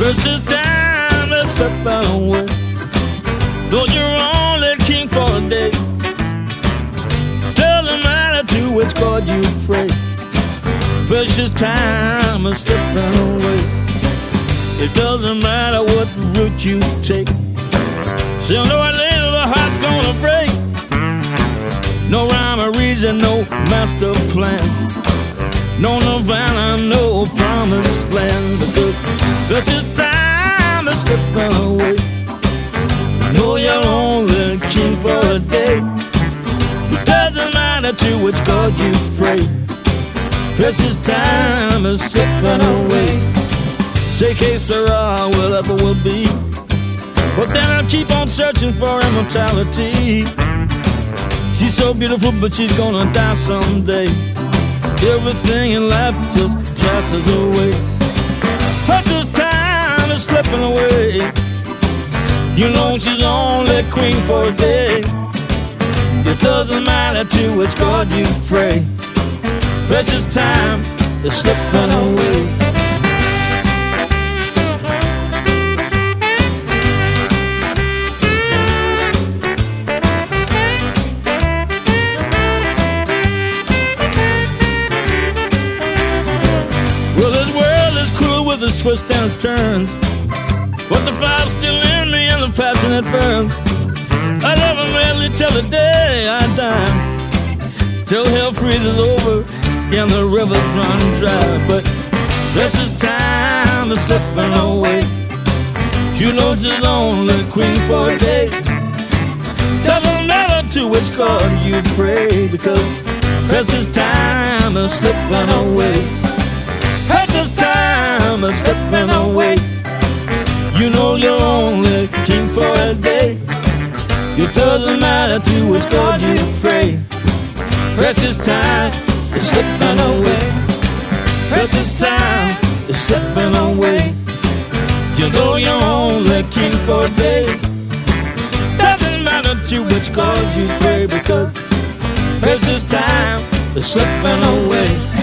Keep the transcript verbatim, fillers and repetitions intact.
Precious time is slipping away. Though you're only king for a day, doesn't matter to which God you pray. Precious time is slipping away. It doesn't matter what route you take. Sooner or later the heart's gonna break. No rhyme or reason, no master plan, no Nirvana, no promised land. Because precious time is slipping away. Know you're only king for a day. It doesn't matter to which God you pray. Precious time is slipping away. Say, que sera, whatever will be. But then I'll keep on searching for immortality. She's so beautiful, but she's gonna die someday. Everything in life just passes away. Precious time is slipping away. You know she's only queen for a day. It doesn't matter to which God you pray. Precious time is slipping away. Well, this world is cruel with its twists and its turns, but the fire's still in me and the passionate burns. I love her madly till the day I die, till hell freezes over and the rivers run dry. But precious time is slipping away. You know she's only queen for a day. Doesn't matter to which God you pray, because precious time is slipping away. Precious time is slipping away. You know you're only king for a day. It doesn't matter to which God you pray. Precious time is slipping away. Precious time is slipping away. You know you're only king for a day. Doesn't matter to which God you pray, because precious time is slipping away.